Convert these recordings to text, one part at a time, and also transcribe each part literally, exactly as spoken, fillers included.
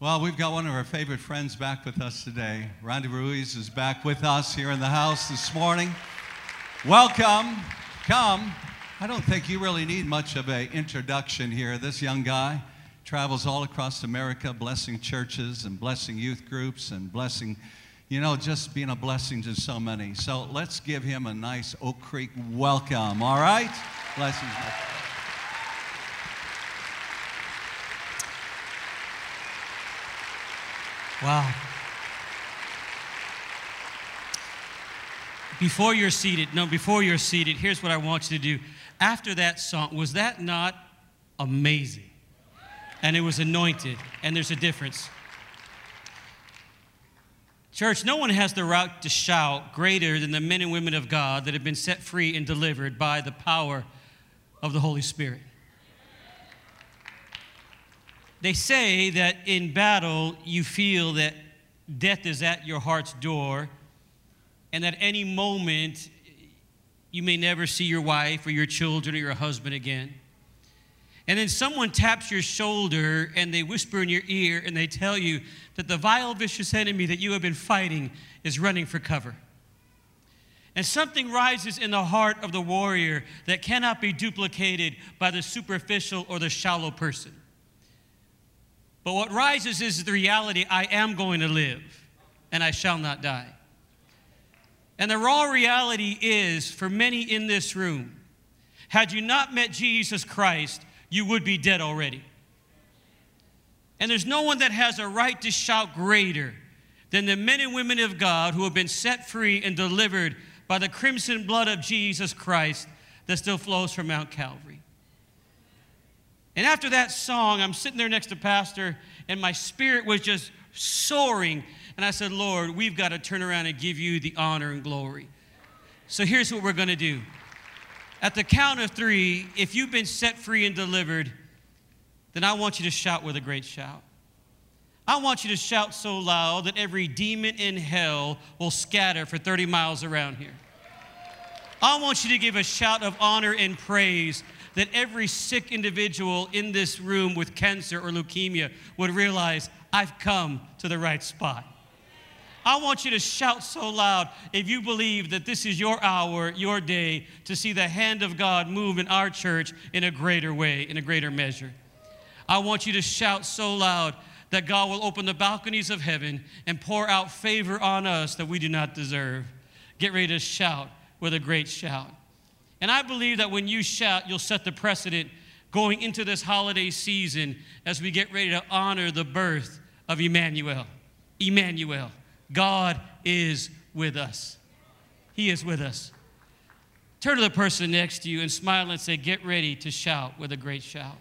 Well, we've got one of our favorite friends back with us today. Randy Ruiz is back with us here in the house this morning. Welcome. Come. I don't think you really need much of an introduction here. This young guy travels all across America, blessing churches and blessing youth groups and blessing, you know, just being a blessing to so many. So let's give him a nice Oak Creek welcome, all right? Blessings. Wow. Before you're seated, no, before you're seated, here's what I want you to do. After that song, was that not amazing? And it was anointed, and there's a difference. Church, no one has the right to shout greater than the men and women of God that have been set free and delivered by the power of the Holy Spirit. They say that in battle, you feel that death is at your heart's door, and at any moment, you may never see your wife or your children or your husband again. And then someone taps your shoulder, and they whisper in your ear, and they tell you that the vile, vicious enemy that you have been fighting is running for cover. And something rises in the heart of the warrior that cannot be duplicated by the superficial or the shallow person. But what rises is the reality, I am going to live, and I shall not die. And the raw reality is, for many in this room, had you not met Jesus Christ, you would be dead already. And there's no one that has a right to shout greater than the men and women of God who have been set free and delivered by the crimson blood of Jesus Christ that still flows from Mount Calvary. And after that song, I'm sitting there next to Pastor, and my spirit was just soaring. And I said, Lord, we've got to turn around and give you the honor and glory. So here's what we're going to do. At the count of three, if you've been set free and delivered, then I want you to shout with a great shout. I want you to shout so loud that every demon in hell will scatter for thirty miles around here. I want you to give a shout of honor and praise that every sick individual in this room with cancer or leukemia would realize, I've come to the right spot. I want you to shout so loud if you believe that this is your hour, your day, to see the hand of God move in our church in a greater way, in a greater measure. I want you to shout so loud that God will open the balconies of heaven and pour out favor on us that we do not deserve. Get ready to shout with a great shout. And I believe that when you shout, you'll set the precedent going into this holiday season as we get ready to honor the birth of Emmanuel. Emmanuel. God is with us. He is with us. Turn to the person next to you and smile and say, get ready to shout with a great shout.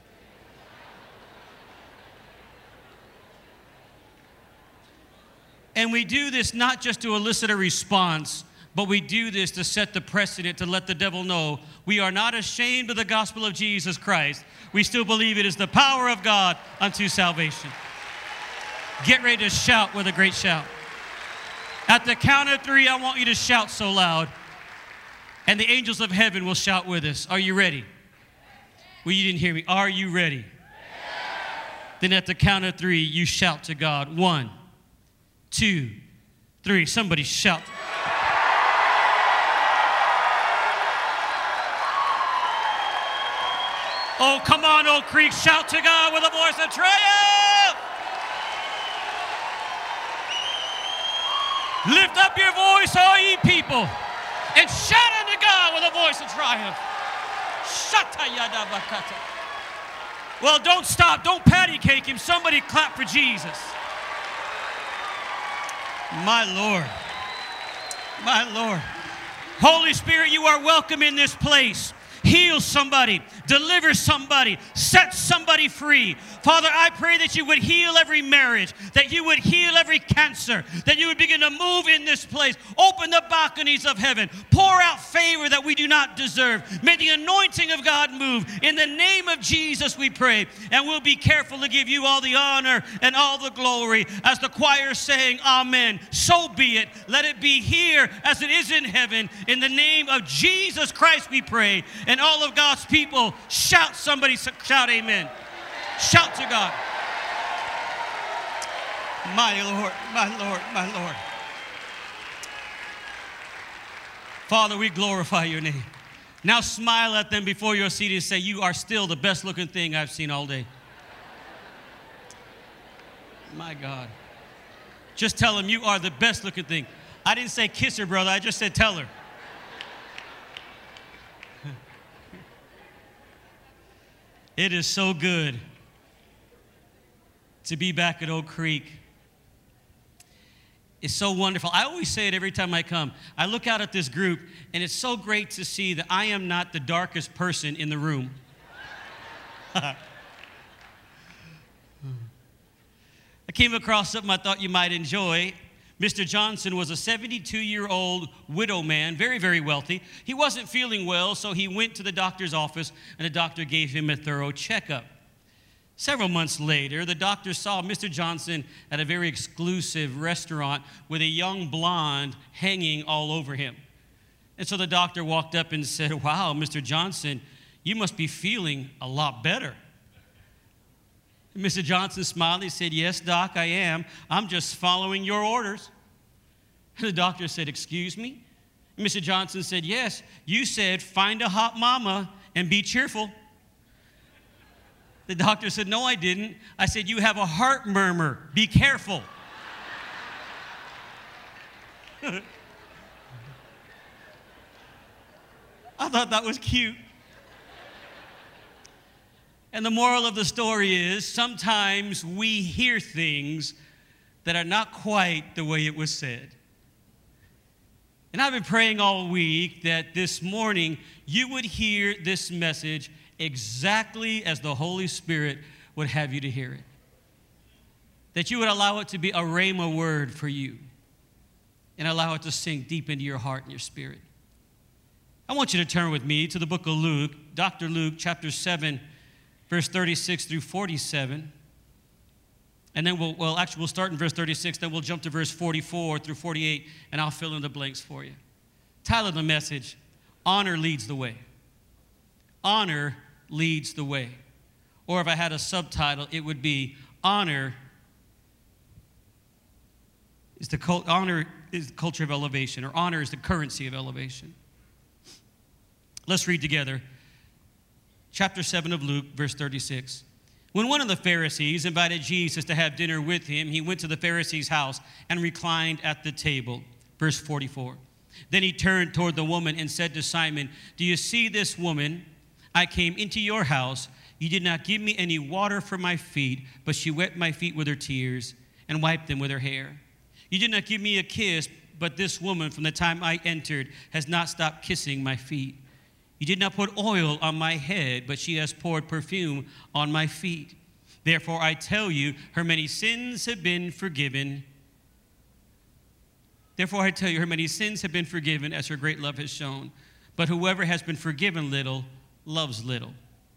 And we do this not just to elicit a response, but we do this to set the precedent to let the devil know we are not ashamed of the gospel of Jesus Christ. We still believe it is the power of God unto salvation. Get ready to shout with a great shout. At the count of three, I want you to shout so loud, and the angels of heaven will shout with us. Are you ready? Well, you didn't hear me. Are you ready? Then at the count of three, you shout to God. One, two, three. Somebody shout. Oh, come on, Oak Creek, shout to God with a voice of triumph. Lift up your voice, all ye people, and shout unto God with a voice of triumph. Well, don't stop. Don't patty cake him. Somebody clap for Jesus. My Lord. My Lord. Holy Spirit, you are welcome in this place. Heal somebody, deliver somebody, set somebody free. Father, I pray that you would heal every marriage, that you would heal every cancer, that you would begin to move in this place. Open the balconies of heaven. Pour out favor that we do not deserve. May the anointing of God move. In the name of Jesus we pray. And we'll be careful to give you all the honor and all the glory. As the choir is saying, amen. So be it. Let it be here as it is in heaven. In the name of Jesus Christ we pray. And all of God's people, shout, somebody shout amen. Shout to God. My Lord, my Lord, my Lord. Father, we glorify your name. Now smile at them before you're seated and say, you are still the best looking thing I've seen all day. My God. Just tell them you are the best looking thing. I didn't say kiss her, brother. I just said tell her. It is so good to be back at Oak Creek. It's so wonderful. I always say it every time I come. I look out at this group, and it's so great to see that I am not the darkest person in the room. I came across something I thought you might enjoy. Mister Johnson was a seventy-two-year-old widow man, very, very wealthy. He wasn't feeling well, so he went to the doctor's office, and the doctor gave him a thorough checkup. Several months later, the doctor saw Mister Johnson at a very exclusive restaurant with a young blonde hanging all over him. And so the doctor walked up and said, wow, Mister Johnson, you must be feeling a lot better. And Mister Johnson smiled. He said, yes, Doc, I am. I'm just following your orders. And the doctor said, excuse me? And Mister Johnson said, yes, you said find a hot mama and be cheerful. The doctor said, no, I didn't. I said, you have a heart murmur. Be careful. I thought that was cute. And the moral of the story is sometimes we hear things that are not quite the way it was said. And I've been praying all week that this morning you would hear this message exactly as the Holy Spirit would have you to hear it. That you would allow it to be a rhema word for you and allow it to sink deep into your heart and your spirit. I want you to turn with me to the book of Luke, Doctor Luke, chapter seven, verse thirty-six through forty-seven. And then we'll, well, actually, we'll start in verse thirty-six, then we'll jump to verse forty-four through forty-eight, and I'll fill in the blanks for you. Title of the message, Honor Leads the Way. Honor leads the way. Or if I had a subtitle, it would be Honor is the cult, honor is the culture of elevation, or honor is the currency of elevation. Let's read together. Chapter seven of Luke, verse thirty-six. When one of the Pharisees invited Jesus to have dinner with him, he went to the Pharisee's house and reclined at the table. Verse forty-four. Then he turned toward the woman and said to Simon, do you see this woman? I came into your house. You did not give me any water for my feet, but she wet my feet with her tears and wiped them with her hair. You did not give me a kiss, but this woman from the time I entered has not stopped kissing my feet. You did not put oil on my head, but she has poured perfume on my feet. Therefore, I tell you, her many sins have been forgiven. Therefore, I tell you, her many sins have been forgiven as her great love has shown. But whoever has been forgiven little loves little.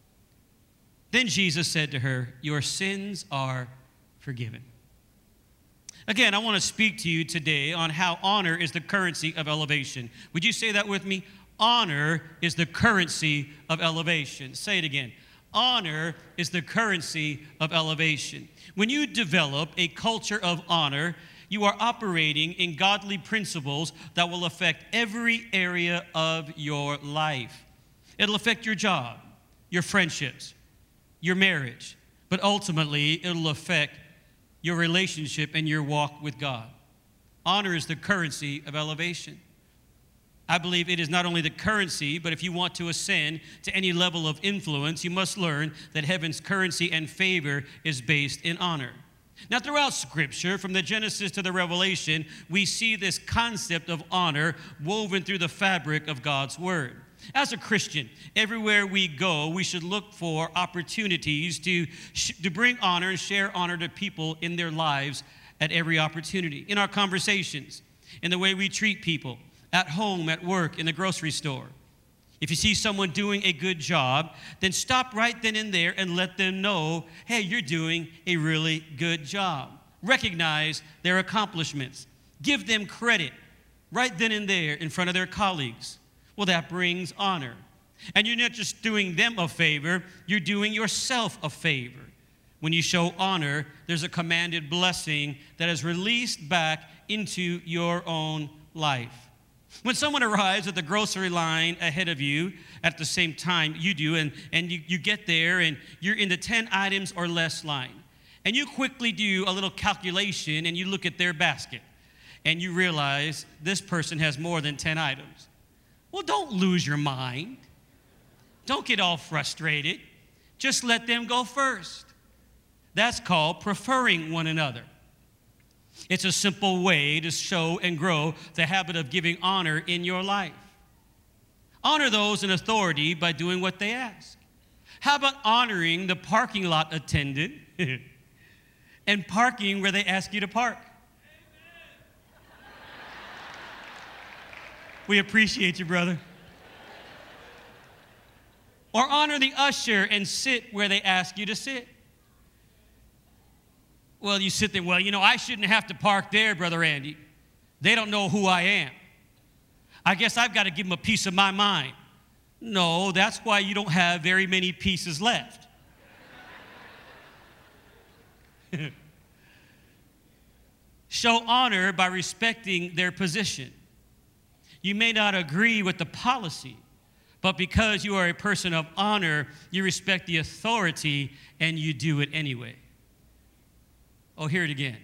Then Jesus said to her, your sins are forgiven. Again, I want to speak to you today on how honor is the currency of elevation. Would you say that with me? Honor is the currency of elevation. Say it again. Honor is the currency of elevation. When you develop a culture of honor, you are operating in godly principles that will affect every area of your life. It'll affect your job, your friendships, your marriage, but ultimately it'll affect your relationship and your walk with God. Honor is the currency of elevation. I believe it is not only the currency, but if you want to ascend to any level of influence, you must learn that heaven's currency and favor is based in honor. Now, throughout Scripture, from the Genesis to the Revelation, we see this concept of honor woven through the fabric of God's Word. As a Christian, everywhere we go, we should look for opportunities to, to bring honor and share honor to people in their lives at every opportunity. In our conversations, in the way we treat people, at home, at work, in the grocery store. If you see someone doing a good job, then stop right then and there and let them know, hey, you're doing a really good job. Recognize their accomplishments. Give them credit right then and there in front of their colleagues. Well, that brings honor. And you're not just doing them a favor, you're doing yourself a favor. When you show honor, there's a commanded blessing that is released back into your own life. When someone arrives at the grocery line ahead of you at the same time you do, and, and you, you get there and you're in the ten items or less line, and you quickly do a little calculation and you look at their basket, and you realize this person has more than ten items. Well, don't lose your mind. Don't get all frustrated. Just let them go first. That's called preferring one another. It's a simple way to show and grow the habit of giving honor in your life. Honor those in authority by doing what they ask. How about honoring the parking lot attendant and parking where they ask you to park? We appreciate you, brother. Or honor the usher and sit where they ask you to sit. Well, you sit there, well, you know, I shouldn't have to park there, Brother Andy. They don't know who I am. I guess I've got to give them a piece of my mind. No, that's why you don't have very many pieces left. Show honor by respecting their position. You may not agree with the policy, but because you are a person of honor, you respect the authority and you do it anyway. Oh, hear it again.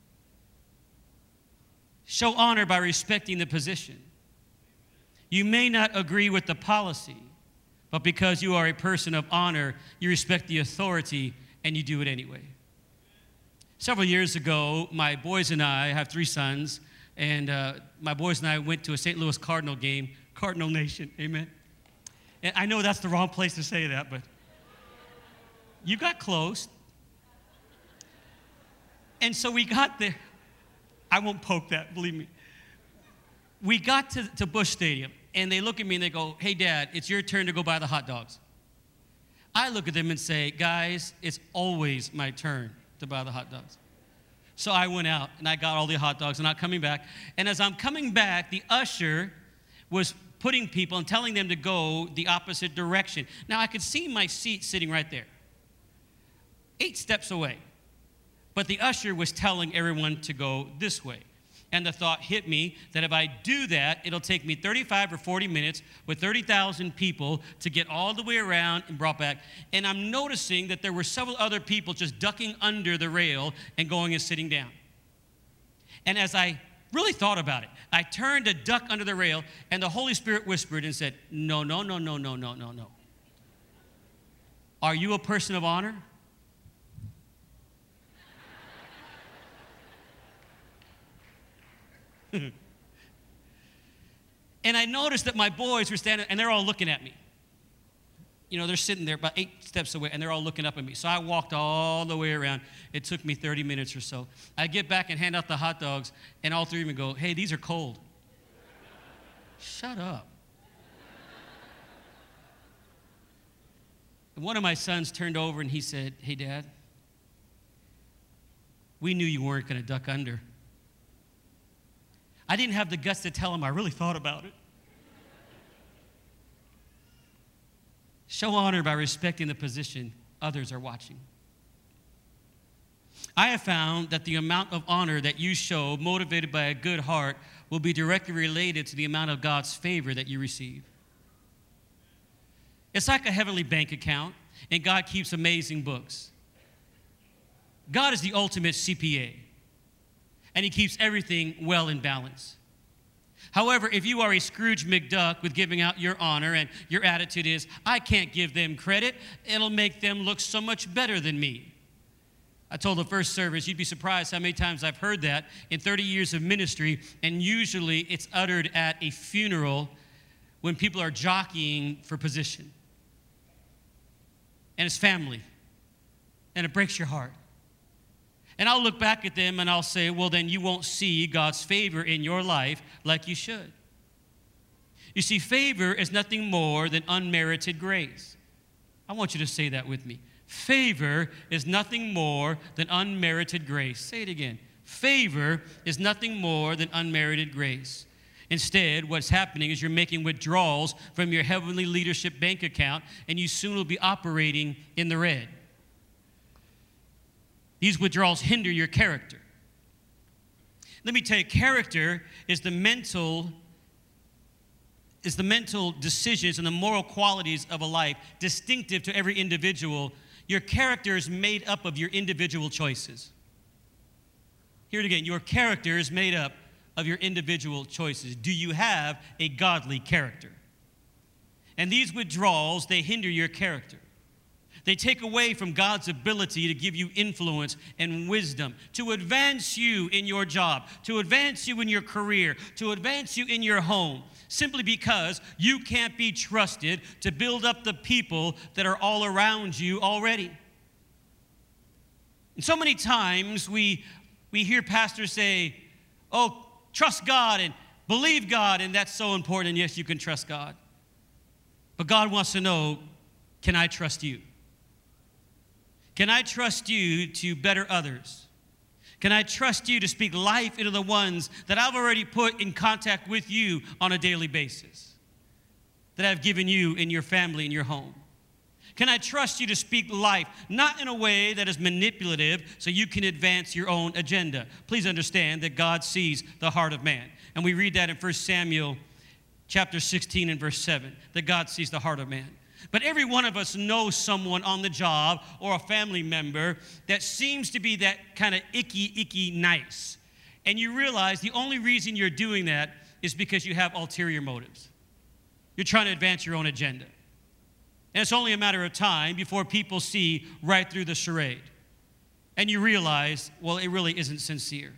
Show honor by respecting the position. You may not agree with the policy, but because you are a person of honor, you respect the authority and you do it anyway. Several years ago, my boys and I, I have three sons, and uh, my boys and I went to a Saint Louis Cardinal game, Cardinal Nation, amen. And I know that's the wrong place to say that, but you got close. And so we got there. I won't poke that, believe me. We got to, to Busch Stadium, and they look at me and they go, hey, Dad, it's your turn to go buy the hot dogs. I look at them and say, guys, it's always my turn to buy the hot dogs. So I went out, and I got all the hot dogs, and I'm coming back. And as I'm coming back, the usher was putting people and telling them to go the opposite direction. Now, I could see my seat sitting right there, eight steps away. But the usher was telling everyone to go this way. And the thought hit me that if I do that, it'll take me thirty-five or forty minutes with thirty thousand people to get all the way around and brought back. And I'm noticing that there were several other people just ducking under the rail and going and sitting down. And as I really thought about it, I turned to duck under the rail, and the Holy Spirit whispered and said, no, no, no, no, no, no, no, no. Are you a person of honor? And I noticed that my boys were standing, and they're all looking at me. You know, they're sitting there about eight steps away, and they're all looking up at me. So I walked all the way around. It took me thirty minutes or so. I get back and hand out the hot dogs, and all three of them go, hey, these are cold. Shut up. And one of my sons turned over, and he said, hey, Dad, we knew you weren't going to duck under. I didn't have the guts to tell him I really thought about it. Show honor by respecting the position others are watching. I have found that the amount of honor that you show, motivated by a good heart, will be directly related to the amount of God's favor that you receive. It's like a heavenly bank account, and God keeps amazing books. God is the ultimate C P A. And he keeps everything well in balance. However, if you are a Scrooge McDuck with giving out your honor and your attitude is, I can't give them credit, it'll make them look so much better than me. I told the first service, you'd be surprised how many times I've heard that in thirty years of ministry, and usually it's uttered at a funeral when people are jockeying for position. And it's family, and it breaks your heart. And I'll look back at them and I'll say, well, then you won't see God's favor in your life like you should. You see, favor is nothing more than unmerited grace. I want you to say that with me. Favor is nothing more than unmerited grace. Say it again. Favor is nothing more than unmerited grace. Instead, what's happening is you're making withdrawals from your heavenly leadership bank account, and you soon will be operating in the red. These withdrawals hinder your character. Let me tell you, character is the mental is the mental decisions and the moral qualities of a life distinctive to every individual. Your character is made up of your individual choices. Hear it again. Your character is made up of your individual choices. Do you have a godly character? And these withdrawals, they hinder your character. They take away from God's ability to give you influence and wisdom, to advance you in your job, to advance you in your career, to advance you in your home, simply because you can't be trusted to build up the people that are all around you already. And so many times we, we hear pastors say, oh, trust God and believe God, and that's so important, and yes, you can trust God. But God wants to know, can I trust you? Can I trust you to better others? Can I trust you to speak life into the ones that I've already put in contact with you on a daily basis, that I've given you in your family, in your home? Can I trust you to speak life, not in a way that is manipulative so you can advance your own agenda? Please understand that God sees the heart of man. And we read that in First Samuel chapter sixteen and verse seven, that God sees the heart of man. But every one of us knows someone on the job or a family member that seems to be that kind of icky, icky nice. And you realize the only reason you're doing that is because you have ulterior motives. You're trying to advance your own agenda. And it's only a matter of time before people see right through the charade. And you realize, well, it really isn't sincere.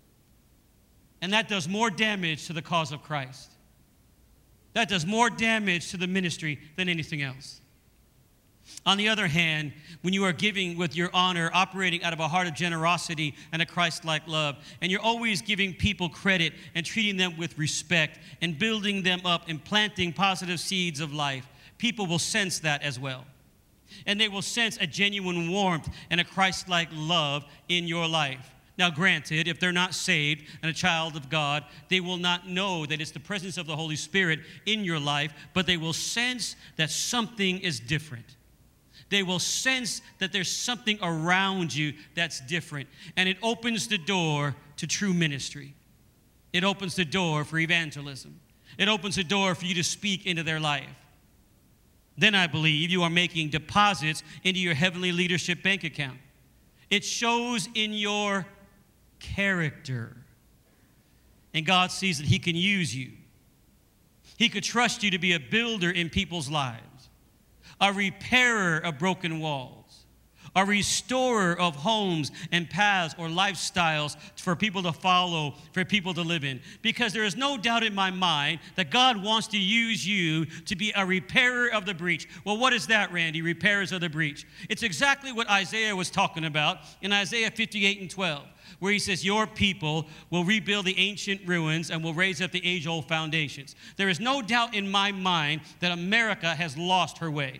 And that does more damage to the cause of Christ. That does more damage to the ministry than anything else. On the other hand, when you are giving with your honor, operating out of a heart of generosity and a Christ-like love, and you're always giving people credit and treating them with respect and building them up and planting positive seeds of life, people will sense that as well. And they will sense a genuine warmth and a Christ-like love in your life. Now, granted, if they're not saved and a child of God, they will not know that it's the presence of the Holy Spirit in your life, but they will sense that something is different. They will sense that there's something around you that's different, and it opens the door to true ministry. It opens the door for evangelism. It opens the door for you to speak into their life. Then I believe you are making deposits into your heavenly leadership bank account. It shows in your character. And God sees that He can use you. He could trust you to be a builder in people's lives, a repairer of broken walls, a restorer of homes and paths or lifestyles for people to follow, for people to live in. Because there is no doubt in my mind that God wants to use you to be a repairer of the breach. Well, what is that, Randy? Repairers of the breach. It's exactly what Isaiah was talking about in Isaiah fifty-eight and twelve, where he says, your people will rebuild the ancient ruins and will raise up the age-old foundations. There is no doubt in my mind that America has lost her way.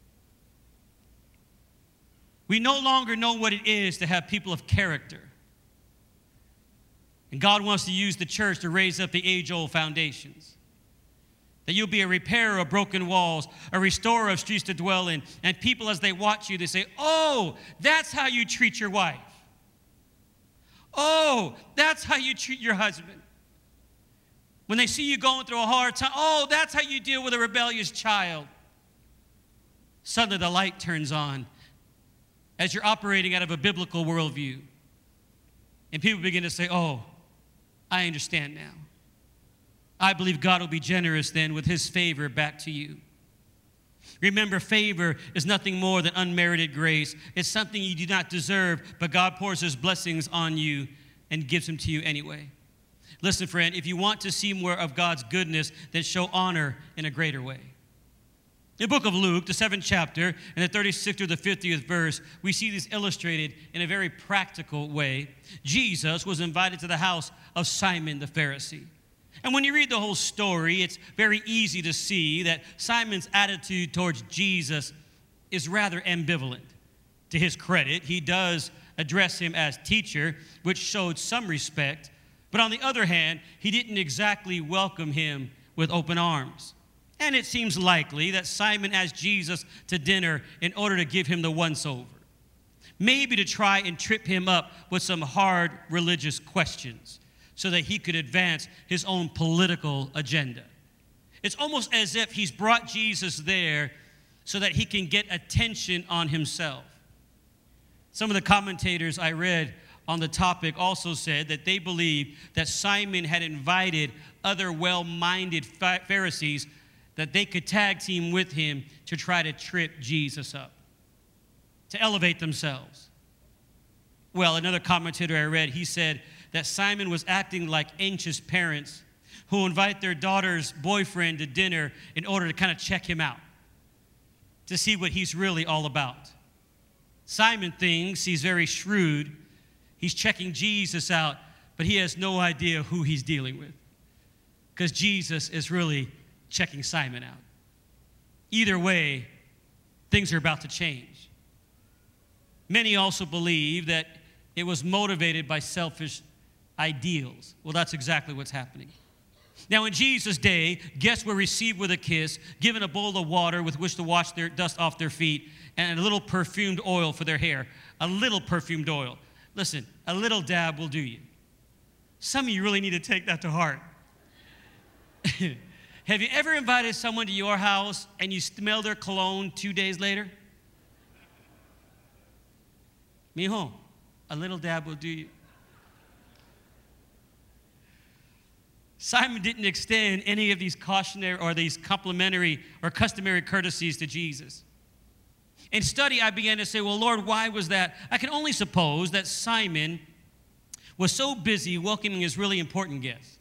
We no longer know what it is to have people of character. And God wants to use the church to raise up the age-old foundations. That you'll be a repairer of broken walls, a restorer of streets to dwell in. And people, as they watch you, they say, oh, that's how you treat your wife. Oh, that's how you treat your husband. When they see you going through a hard time, oh, that's how you deal with a rebellious child. Suddenly the light turns on as you're operating out of a biblical worldview. And people begin to say, oh, I understand now. I believe God will be generous then with His favor back to you. Remember, favor is nothing more than unmerited grace. It's something you do not deserve, but God pours His blessings on you and gives them to you anyway. Listen, friend, if you want to see more of God's goodness, then show honor in a greater way. In the book of Luke, the seventh chapter, and the thirty-sixth through the fiftieth verse, we see this illustrated in a very practical way. Jesus was invited to the house of Simon the Pharisee. And when you read the whole story, it's very easy to see that Simon's attitude towards Jesus is rather ambivalent. To his credit, he does address him as teacher, which showed some respect. But on the other hand, he didn't exactly welcome him with open arms. And it seems likely that Simon asked Jesus to dinner in order to give him the once-over. maybe to try and trip him up with some hard religious questions so that he could advance his own political agenda. It's almost as if he's brought Jesus there so that he can get attention on himself. Some of the commentators I read on the topic also said that they believed that Simon had invited other well-minded Pharisees that they could tag team with him to try to trip Jesus up, to elevate themselves. Well, another commentator I read, he said that Simon was acting like anxious parents who invite their daughter's boyfriend to dinner in order to kind of check him out, to see what he's really all about. Simon thinks he's very shrewd. He's checking Jesus out, but he has no idea who he's dealing with, because Jesus is really checking Simon out. Either way, things are about to change. Many also believe that it was motivated by selfish ideals. Well, that's exactly what's happening. Now, in Jesus' day, guests were received with a kiss, given a bowl of water with which to wash their dust off their feet, and a little perfumed oil for their hair. A little perfumed oil. Listen, a little dab will do you. Some of you really need to take that to heart. Have you ever invited someone to your house and you smell their cologne two days later? Mijo, a little dab will do you. Simon didn't extend any of these cautionary or these complimentary or customary courtesies to Jesus. In study, I began to say, well, Lord, why was that? I can only suppose that Simon was so busy welcoming his really important guest,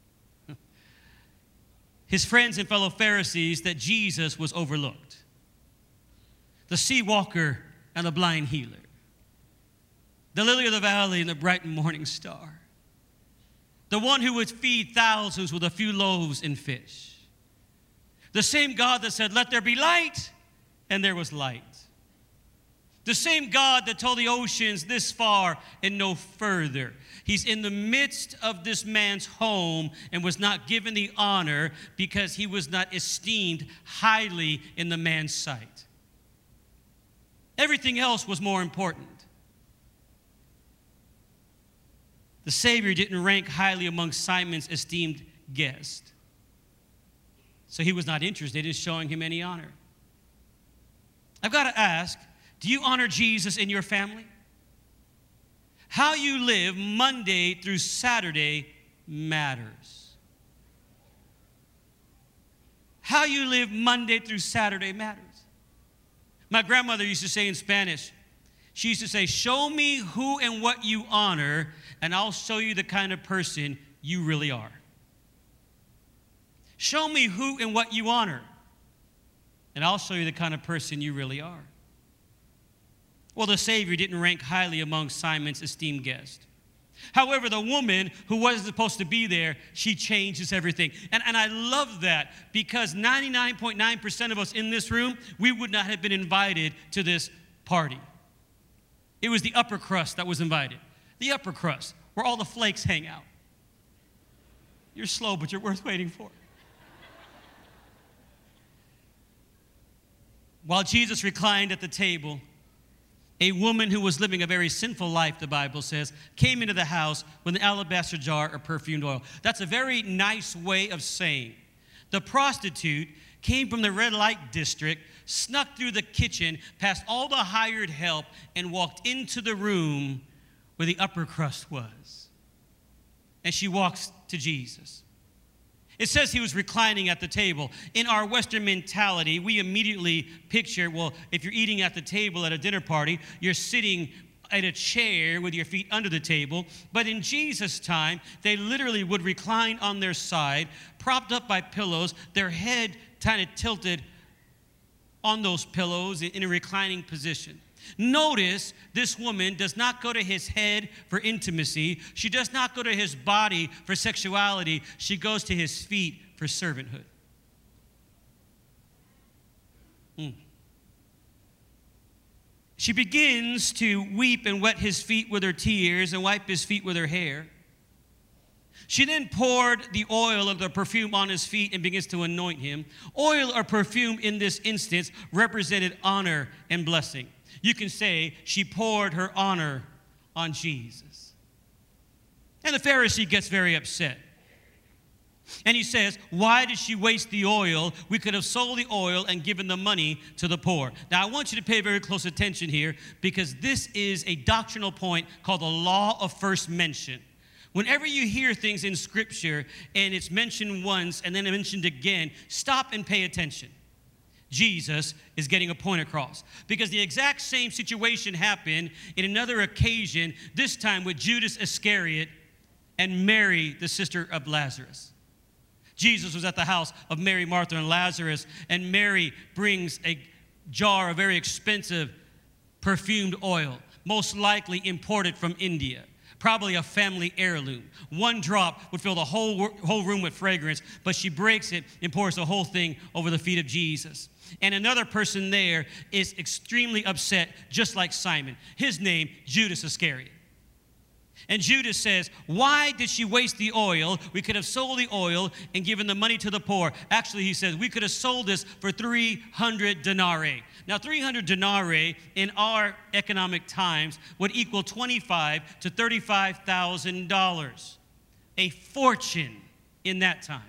his friends and fellow Pharisees, that Jesus was overlooked. The sea walker and the blind healer, the lily of the valley and the bright morning star, the one who would feed thousands with a few loaves and fish, the same God that said, let there be light, and there was light. The same God that told the oceans this far and no further. He's in the midst of this man's home and was not given the honor because he was not esteemed highly in the man's sight. Everything else was more important. The Savior didn't rank highly among Simon's esteemed guest, so he was not interested in showing him any honor. I've got to ask, do you honor Jesus in your family? How you live Monday through Saturday matters. How you live Monday through Saturday matters. My grandmother used to say in Spanish, she used to say, show me who and what you honor, and I'll show you the kind of person you really are. Show me who and what you honor, and I'll show you the kind of person you really are. Well, the Savior didn't rank highly among Simon's esteemed guests. However, the woman who wasn't supposed to be there, she changes everything. And, and I love that, because ninety-nine point nine percent of us in this room, we would not have been invited to this party. It was the upper crust that was invited. The upper crust, where all the flakes hang out. You're slow, but you're worth waiting for. While Jesus reclined at the table, a woman who was living a very sinful life, the Bible says, came into the house with an alabaster jar of perfumed oil. That's a very nice way of saying the prostitute came from the red light district, snuck through the kitchen, past all the hired help, and walked into the room where the upper crust was. And she walks to Jesus. It says he was reclining at the table. In our Western mentality, we immediately picture, well, if you're eating at the table at a dinner party, you're sitting at a chair with your feet under the table. But in Jesus' time, they literally would recline on their side, propped up by pillows, their head kind of tilted on those pillows in a reclining position. Notice this woman does not go to his head for intimacy. She does not go to his body for sexuality. She goes to his feet for servanthood. Mm. She begins to weep and wet his feet with her tears and wipe his feet with her hair. She then poured the oil of the perfume on his feet and begins to anoint him. Oil or perfume in this instance represented honor and blessing. You can say she poured her honor on Jesus. And the Pharisee gets very upset. And he says, why did she waste the oil? We could have sold the oil and given the money to the poor. Now, I want you to pay very close attention here, because this is a doctrinal point called the law of first mention. Whenever you hear things in Scripture and it's mentioned once and then mentioned again, stop and pay attention. Jesus is getting a point across, because the exact same situation happened in another occasion, this time with Judas Iscariot and Mary, the sister of Lazarus. Jesus was at the house of Mary, Martha, and Lazarus, and Mary brings a jar of very expensive perfumed oil, most likely imported from India, probably a family heirloom. One drop would fill the whole, whole room with fragrance, but she breaks it and pours the whole thing over the feet of Jesus. And another person there is extremely upset, just like Simon. His name, Judas Iscariot. And Judas says, why did she waste the oil? We could have sold the oil and given the money to the poor. Actually, he says, we could have sold this for three hundred denarii. Now, three hundred denarii in our economic times would equal twenty-five thousand to thirty-five thousand dollars. A fortune in that time.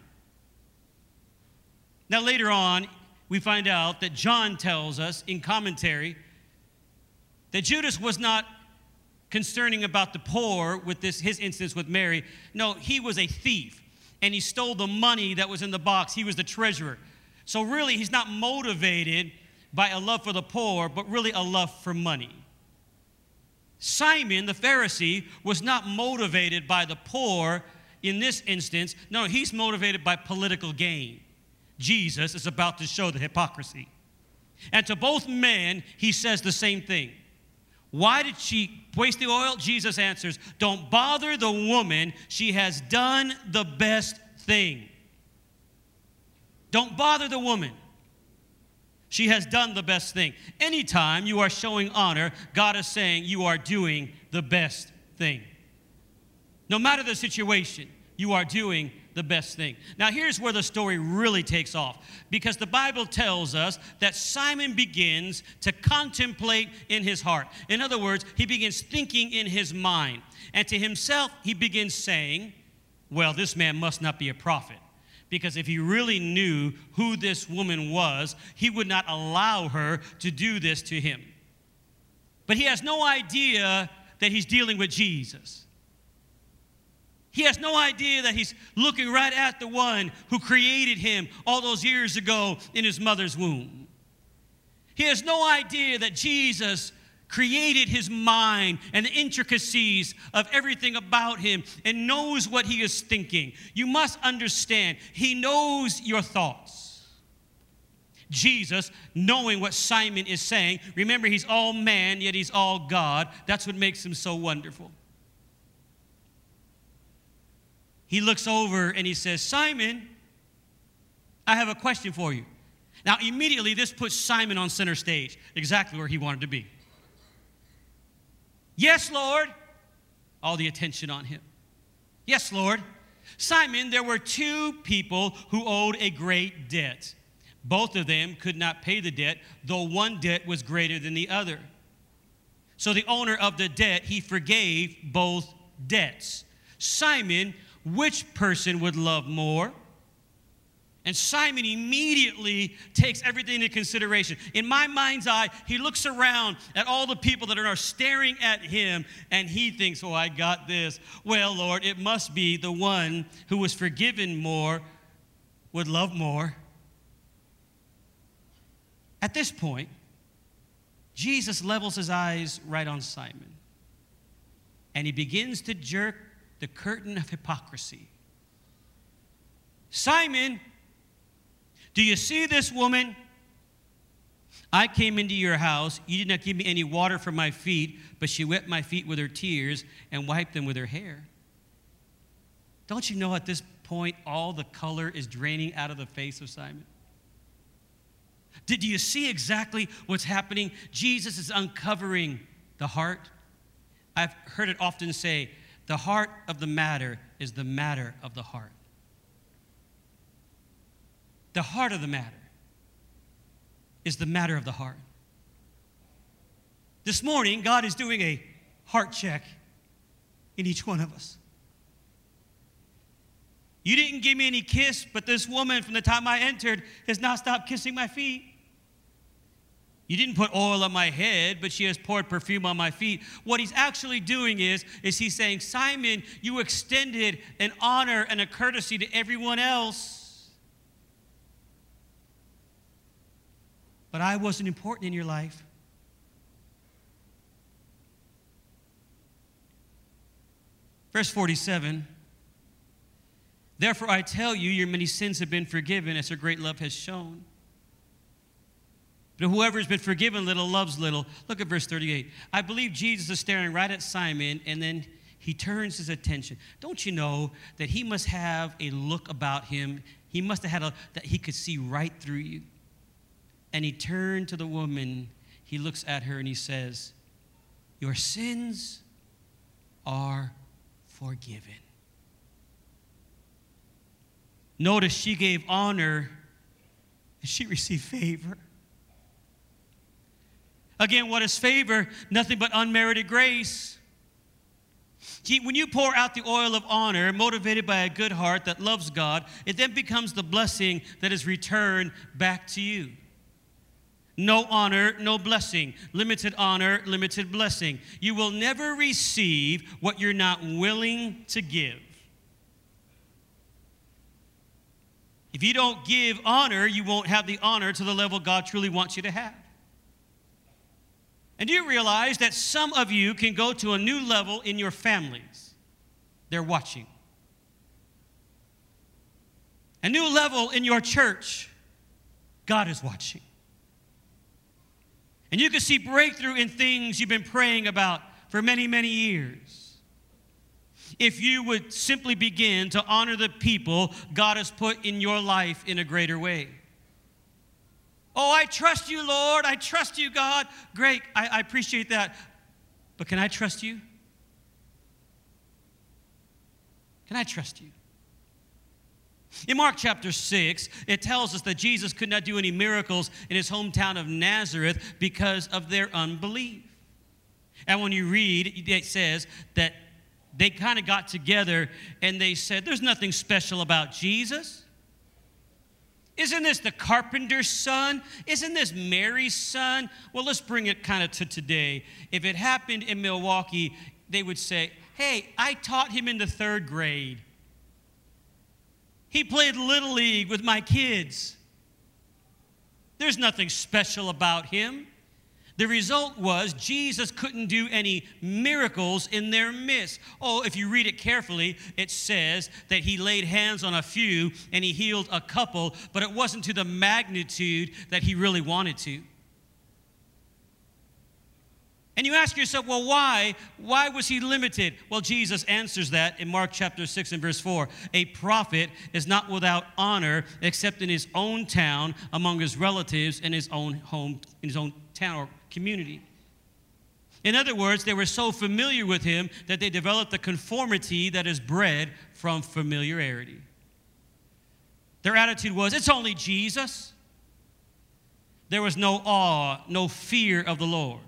Now, later on, we find out that John tells us in commentary that Judas was not concerning about the poor with this his instance with Mary. No, he was a thief, and he stole the money that was in the box. He was the treasurer. So really, he's not motivated by a love for the poor, but really a love for money. Simon, the Pharisee, was not motivated by the poor in this instance. No, he's motivated by political gain. Jesus is about to show the hypocrisy. And to both men, he says the same thing. Why did she waste the oil? Jesus answers, don't bother the woman. She has done the best thing. Don't bother the woman. She has done the best thing. Anytime you are showing honor, God is saying you are doing the best thing. No matter the situation, you are doing the best thing. Now, here's where the story really takes off, because the Bible tells us that Simon begins to contemplate in his heart. In other words, he begins thinking in his mind. And to himself, he begins saying, well, this man must not be a prophet, because if he really knew who this woman was, he would not allow her to do this to him. But he has no idea that he's dealing with Jesus. He has no idea that he's looking right at the one who created him all those years ago in his mother's womb. He has no idea that Jesus created his mind and the intricacies of everything about him and knows what he is thinking. You must understand, he knows your thoughts. Jesus, knowing what Simon is saying, remember, he's all man, yet he's all God. That's what makes him so wonderful. He looks over and he says, Simon, I have a question for you. Now, immediately, this puts Simon on center stage, exactly where he wanted to be. Yes, Lord. All the attention on him. Yes, Lord. Simon, there were two people who owed a great debt. Both of them could not pay the debt, though one debt was greater than the other. So the owner of the debt, he forgave both debts. Simon, which person would love more? And Simon immediately takes everything into consideration. In my mind's eye, he looks around at all the people that are staring at him, and he thinks, oh, I got this. Well, Lord, it must be the one who was forgiven more would love more. At this point, Jesus levels his eyes right on Simon, and he begins to jerk the curtain of hypocrisy. Simon, do you see this woman? I came into your house. You did not give me any water for my feet, but she wet my feet with her tears and wiped them with her hair. Don't you know at this point all the color is draining out of the face of Simon? Did you see exactly what's happening? Jesus is uncovering the heart. I've heard it often say, the heart of the matter is the matter of the heart. The heart of the matter is the matter of the heart. This morning, God is doing a heart check in each one of us. You didn't give me any kiss, but this woman from the time I entered has not stopped kissing my feet. You didn't put oil on my head, but she has poured perfume on my feet. What he's actually doing is, is he's saying, Simon, you extended an honor and a courtesy to everyone else. But I wasn't important in your life. Verse forty-seven, therefore I tell you, your many sins have been forgiven as her great love has shown. But whoever has been forgiven little loves little. Look at verse thirty-eight. I believe Jesus is staring right at Simon, and then he turns his attention. Don't you know that he must have a look about him? He must have had a, that he could see right through you. And he turned to the woman. He looks at her and he says, your sins are forgiven. Notice she gave honor and she received favor. Again, what is favor? Nothing but unmerited grace. See, when you pour out the oil of honor, motivated by a good heart that loves God, it then becomes the blessing that is returned back to you. No honor, no blessing. Limited honor, limited blessing. You will never receive what you're not willing to give. If you don't give honor, you won't have the honor to the level God truly wants you to have. And do you realize that some of you can go to a new level in your families? They're watching. A new level in your church. God is watching. And you can see breakthrough in things you've been praying about for many, many years. If you would simply begin to honor the people God has put in your life in a greater way. Oh, I trust you, Lord. I trust you, God. Great. I, I appreciate that. But can I trust you? Can I trust you? In Mark chapter six, it tells us that Jesus could not do any miracles in his hometown of Nazareth because of their unbelief. And when you read, it says that they kind of got together and they said, there's nothing special about Jesus. Isn't this the carpenter's son? Isn't this Mary's son? Well, let's bring it kind of to today. If it happened in Milwaukee, they would say, hey, I taught him in the third grade. He played Little League with my kids. There's nothing special about him. The result was Jesus couldn't do any miracles in their midst. Oh, if you read it carefully, it says that he laid hands on a few and he healed a couple, but it wasn't to the magnitude that he really wanted to. And you ask yourself, well, why? Why was he limited? Well, Jesus answers that in Mark chapter six and verse four. A prophet is not without honor except in his own town, among his relatives, in his own home, in his own town or community. In other words, they were so familiar with him that they developed the conformity that is bred from familiarity. Their attitude was, it's only Jesus. There was no awe, no fear of the Lord.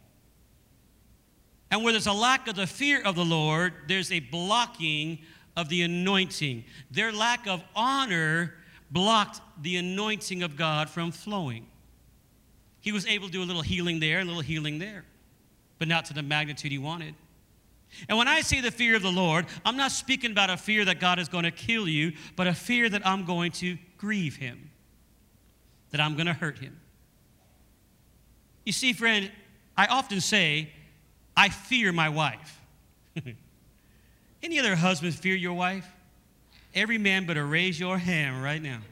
And where there's a lack of the fear of the Lord, there's a blocking of the anointing. Their lack of honor blocked the anointing of God from flowing. He was able to do a little healing there, a little healing there, but not to the magnitude he wanted. And when I say the fear of the Lord, I'm not speaking about a fear that God is going to kill you, but a fear that I'm going to grieve him, that I'm going to hurt him. You see, friend, I often say, I fear my wife. Any other husbands fear your wife? Every man better raise your hand right now.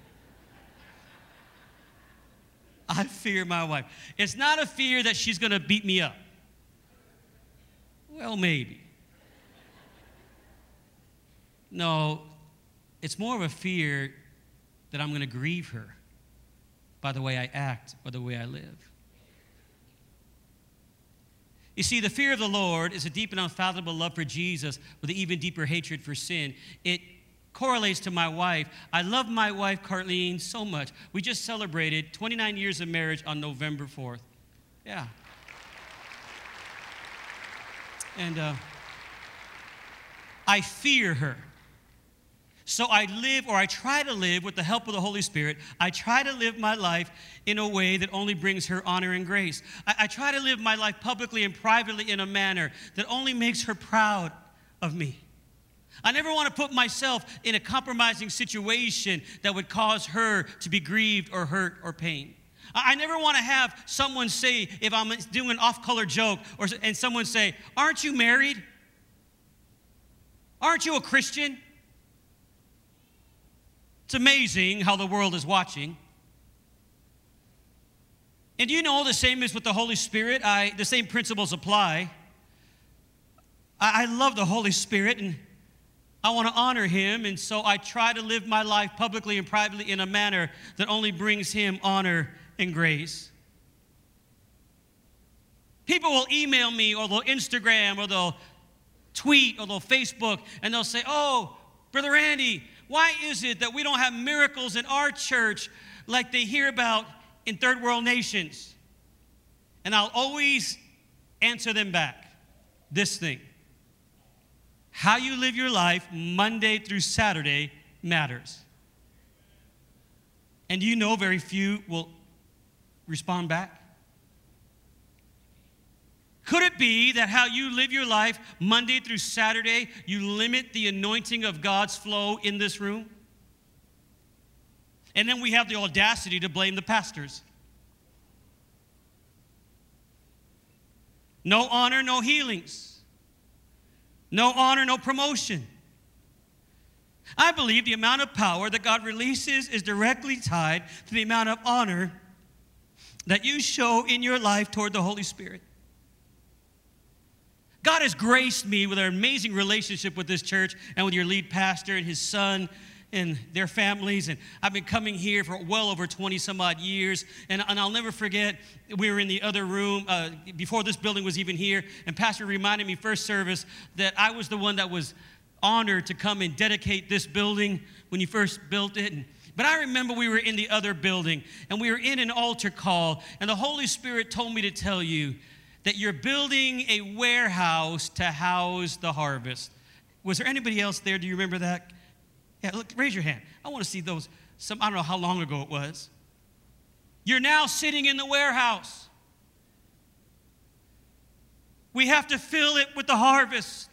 I fear my wife. It's not a fear that she's going to beat me up. Well, maybe. No, it's more of a fear that I'm going to grieve her by the way I act or the way I live. You see, the fear of the Lord is a deep and unfathomable love for Jesus with an even deeper hatred for sin. It correlates to my wife. I love my wife, Carlene, so much. We just celebrated twenty-nine years of marriage on November fourth. Yeah. And uh, I fear her. So I live, or I try to live with the help of the Holy Spirit, I try to live my life in a way that only brings her honor and grace. I, I try to live my life publicly and privately in a manner that only makes her proud of me. I never want to put myself in a compromising situation that would cause her to be grieved or hurt or pain. I, I never want to have someone say, if I'm doing an off-color joke, or, and someone say, aren't you married? Aren't you a Christian? It's amazing how the world is watching. And you know the same is with the Holy Spirit. I, the same principles apply. I, I love the Holy Spirit, and I want to honor him, and so I try to live my life publicly and privately in a manner that only brings him honor and grace. People will email me, or they'll Instagram, or they'll tweet, or they'll Facebook, and they'll say, oh, Brother Randy, why is it that we don't have miracles in our church like they hear about in third world nations? And I'll always answer them back this thing. How you live your life Monday through Saturday matters. And you know very few will respond back. Could it be that how you live your life Monday through Saturday, you limit the anointing of God's flow in this room? And then we have the audacity to blame the pastors. No honor, no healings. No honor, no promotion. I believe the amount of power that God releases is directly tied to the amount of honor that you show in your life toward the Holy Spirit. God has graced me with an amazing relationship with this church and with your lead pastor and his son and their families. And I've been coming here for well over twenty some odd years. And, and I'll never forget, we were in the other room uh, before this building was even here. And Pastor reminded me first service that I was the one that was honored to come and dedicate this building when you first built it. And, but I remember we were in the other building and we were in an altar call. And the Holy Spirit told me to tell you that you're building a warehouse to house the harvest. Was there anybody else there? Do you remember that? Yeah, look, raise your hand. I want to see those. Some, I don't know how long ago it was. You're now sitting in the warehouse. We have to fill it with the harvest.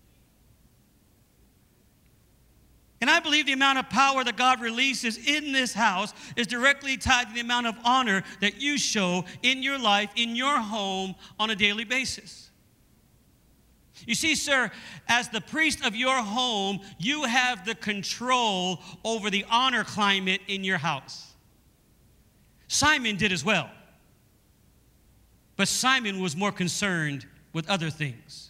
And I believe the amount of power that God releases in this house is directly tied to the amount of honor that you show in your life, in your home, on a daily basis. You see, sir, as the priest of your home, you have the control over the honor climate in your house. Simon did as well. But Simon was more concerned with other things.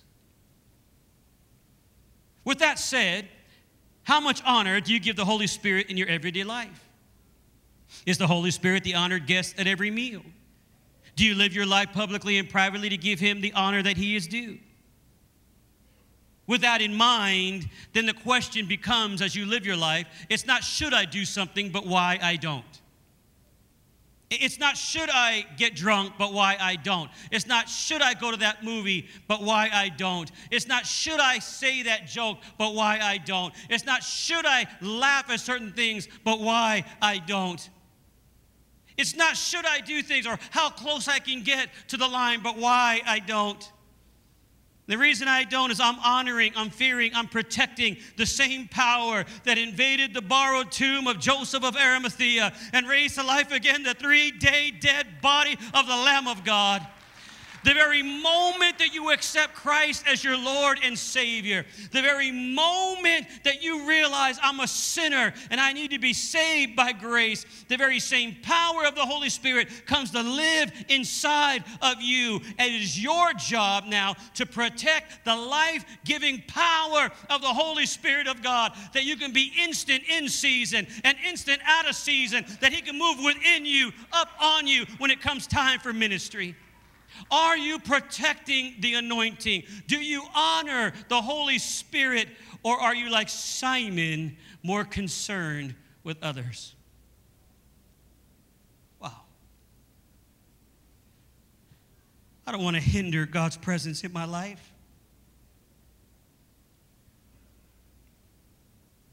With that said, how much honor do you give the Holy Spirit in your everyday life? Is the Holy Spirit the honored guest at every meal? Do you live your life publicly and privately to give him the honor that he is due? With that in mind, then the question becomes, as you live your life, it's not should I do something, but why I don't. It's not should I get drunk, but why I don't. It's not should I go to that movie, but why I don't. It's not should I say that joke, but why I don't. It's not should I laugh at certain things, but why I don't. It's not should I do things or how close I can get to the line, but why I don't. The reason I don't is I'm honoring, I'm fearing, I'm protecting the same power that invaded the borrowed tomb of Joseph of Arimathea and raised to life again the three-day dead body of the Lamb of God. The very moment that you accept Christ as your Lord and Savior, the very moment that you realize I'm a sinner and I need to be saved by grace, the very same power of the Holy Spirit comes to live inside of you. And it is your job now to protect the life-giving power of the Holy Spirit of God, that you can be instant in season and instant out of season, that He can move within you, up on you when it comes time for ministry. Are you protecting the anointing? Do you honor the Holy Spirit, or are you like Simon, more concerned with others? Wow. I don't want to hinder God's presence in my life.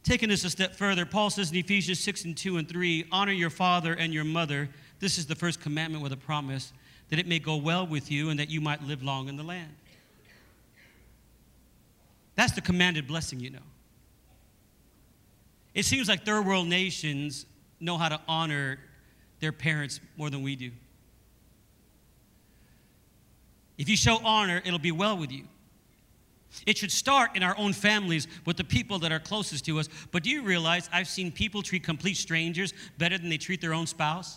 Taking this a step further, Paul says in Ephesians six and two and three, honor your father and your mother. This is the first commandment with a promise, that it may go well with you and that you might live long in the land. That's the commanded blessing, you know. It seems like third world nations know how to honor their parents more than we do. If you show honor, it'll be well with you. It should start in our own families with the people that are closest to us. But do you realize I've seen people treat complete strangers better than they treat their own spouse?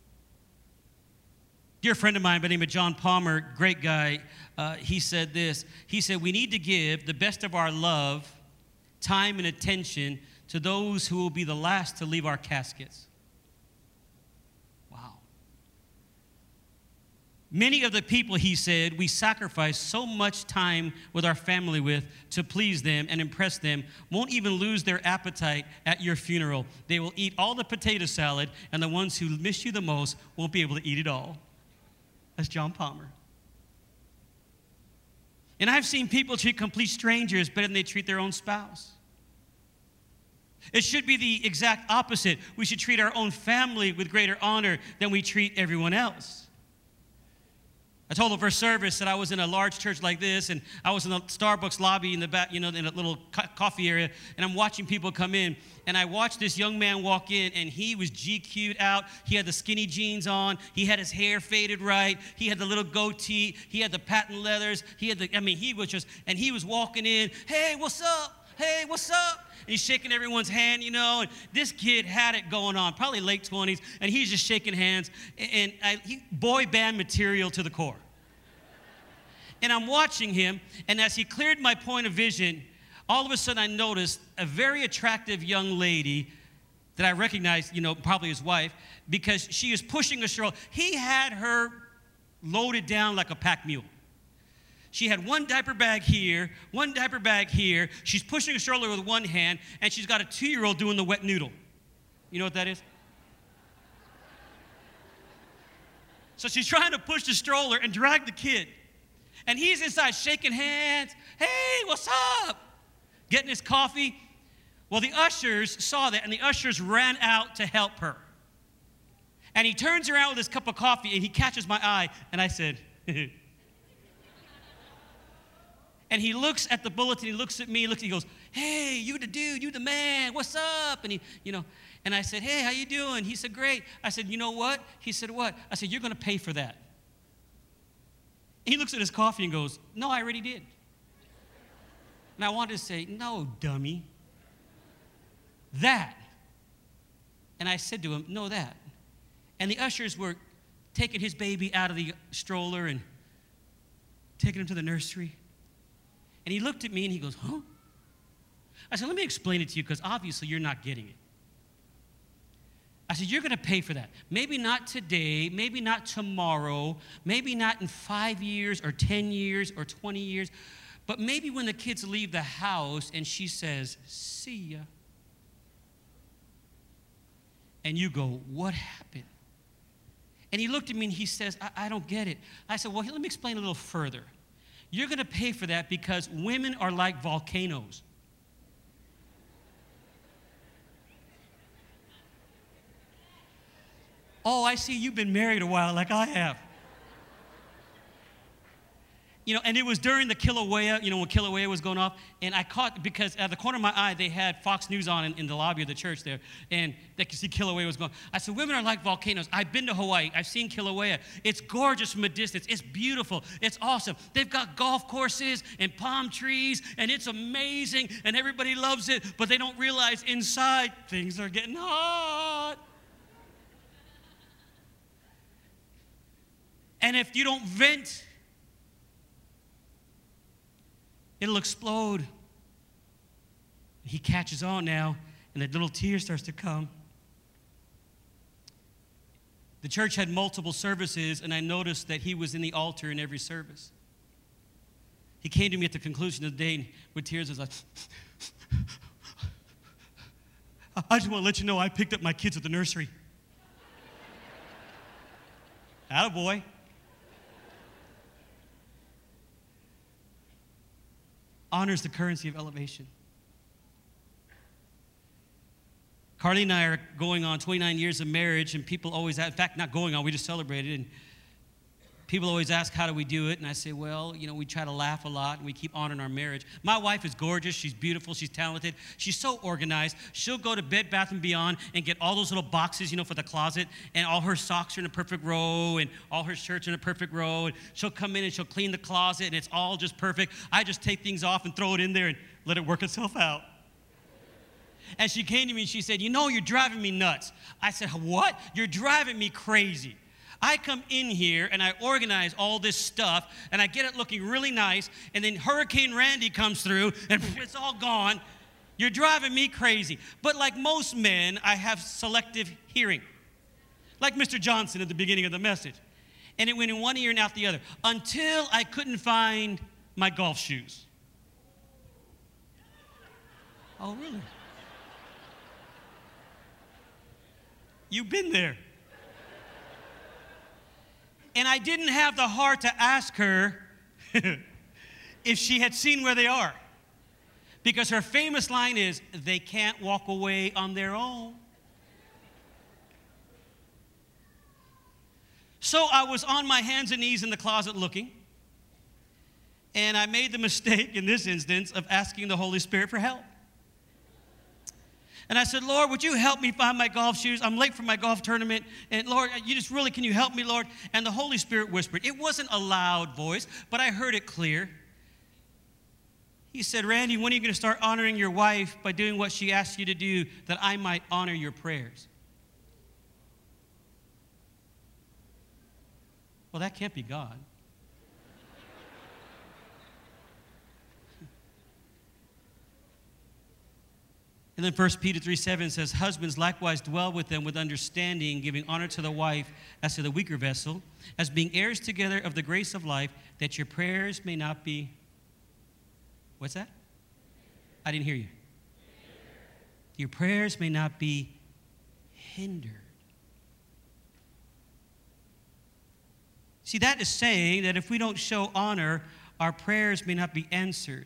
Dear friend of mine by the name of John Palmer, great guy, uh, he said this. He said, we need to give the best of our love, time, and attention to those who will be the last to leave our caskets. Wow. Many of the people, he said, we sacrifice so much time with our family with to please them and impress them, won't even lose their appetite at your funeral. They will eat all the potato salad, and the ones who miss you the most won't be able to eat it all. That's John Palmer. And I've seen people treat complete strangers better than they treat their own spouse. It should be the exact opposite. We should treat our own family with greater honor than we treat everyone else. I told the first service that I was in a large church like this, and I was in the Starbucks lobby in the back, you know, in a little co- coffee area, and I'm watching people come in, and I watched this young man walk in, and he was G Q'd out. He had the skinny jeans on. He had his hair faded right. He had the little goatee. He had the patent leathers. He had the, I mean, he was just, and he was walking in, hey, what's up? Hey, what's up? And he's shaking everyone's hand, you know, and this kid had it going on, probably late twenties, and he's just shaking hands, and I, he, boy band material to the core. And I'm watching him, and as he cleared my point of vision, all of a sudden I noticed a very attractive young lady that I recognized, you know, probably his wife, because she is pushing a stroller. He had her loaded down like a pack mule. She had one diaper bag here, one diaper bag here. She's pushing a stroller with one hand, and she's got a two-year-old doing the wet noodle. You know what that is? So she's trying to push the stroller and drag the kid. And he's inside shaking hands. Hey, what's up? Getting his coffee. Well, the ushers saw that, and the ushers ran out to help her. And he turns around with his cup of coffee, and he catches my eye, and I said, and he looks at the bulletin, he looks at me, looks, he goes, hey, you the dude, you the man, what's up? And he, you know, and I said, hey, how you doing? He said, great. I said, you know what? He said, what? I said, you're going to pay for that. He looks at his coffee and goes, no, I already did. And I wanted to say, no, dummy. That. And I said to him, no, that. And the ushers were taking his baby out of the stroller and taking him to the nursery. And he looked at me and he goes, huh? I said, let me explain it to you because obviously you're not getting it. I said, you're going to pay for that. Maybe not today, maybe not tomorrow, maybe not in five years or ten years or twenty years, but maybe when the kids leave the house and she says, see ya. And you go, what happened? And he looked at me and he says, I, I don't get it. I said, well, let me explain a little further. You're going to pay for that because women are like volcanoes. Oh, I see you've been married a while like I have. You know, and it was during the Kilauea, you know, when Kilauea was going off, and I caught, because at the corner of my eye, they had Fox News on in, in the lobby of the church there, and they could see Kilauea was going. I said, women are like volcanoes. I've been to Hawaii. I've seen Kilauea. It's gorgeous from a distance. It's beautiful. It's awesome. They've got golf courses and palm trees, and it's amazing, and everybody loves it, but they don't realize inside things are getting hot. And if you don't vent, it'll explode. He catches on now, and a little tear starts to come. The church had multiple services, and I noticed that he was in the altar in every service. He came to me at the conclusion of the day with tears. I was like, I just want to let you know I picked up my kids at the nursery. Attaboy. Honor is the currency of elevation. Carly and I are going on twenty-nine years of marriage, and people always, in fact, not going on, we just celebrated, and people always ask, how do we do it? And I say, well, you know, we try to laugh a lot, and we keep honoring our marriage. My wife is gorgeous. She's beautiful. She's talented. She's so organized. She'll go to Bed Bath and Beyond and get all those little boxes, you know, for the closet, and all her socks are in a perfect row, and all her shirts are in a perfect row, and she'll come in and she'll clean the closet, and it's all just perfect. I just take things off and throw it in there and let it work itself out. And she came to me and she said, you know, you're driving me nuts. I said, what? You're driving me crazy. I come in here and I organize all this stuff and I get it looking really nice, and then Hurricane Randy comes through and it's all gone. You're driving me crazy. But like most men, I have selective hearing. Like Mister Johnson at the beginning of the message. And it went in one ear and out the other until I couldn't find my golf shoes. Oh, really? You've been there. And I didn't have the heart to ask her if she had seen where they are. Because her famous line is, they can't walk away on their own. So I was on my hands and knees in the closet looking. And I made the mistake in this instance of asking the Holy Spirit for help. And I said, Lord, would you help me find my golf shoes? I'm late for my golf tournament. And Lord, you just really, can you help me, Lord? And the Holy Spirit whispered. It wasn't a loud voice, but I heard it clear. He said, Randy, when are you going to start honoring your wife by doing what she asked you to do, that I might honor your prayers? Well, that can't be God. And then First Peter three seven says, husbands likewise dwell with them with understanding, giving honor to the wife as to the weaker vessel, as being heirs together of the grace of life, that your prayers may not be, what's that? I didn't hear you. Your prayers may not be hindered. See, that is saying that if we don't show honor, our prayers may not be answered.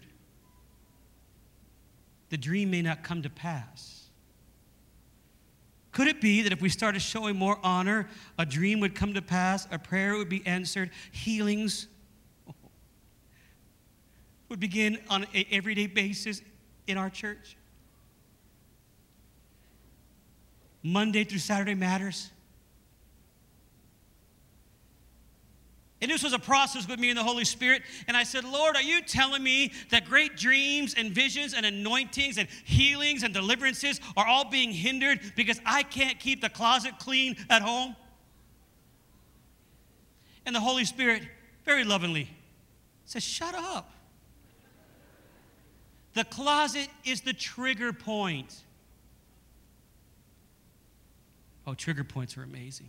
The dream may not come to pass. Could it be that if we started showing more honor, a dream would come to pass, a prayer would be answered, healings would begin on an everyday basis in our church? Monday through Saturday matters. And this was a process with me and the Holy Spirit. And I said, Lord, are you telling me that great dreams and visions and anointings and healings and deliverances are all being hindered because I can't keep the closet clean at home? And the Holy Spirit, very lovingly, says, shut up. The closet is the trigger point. Oh, trigger points are amazing.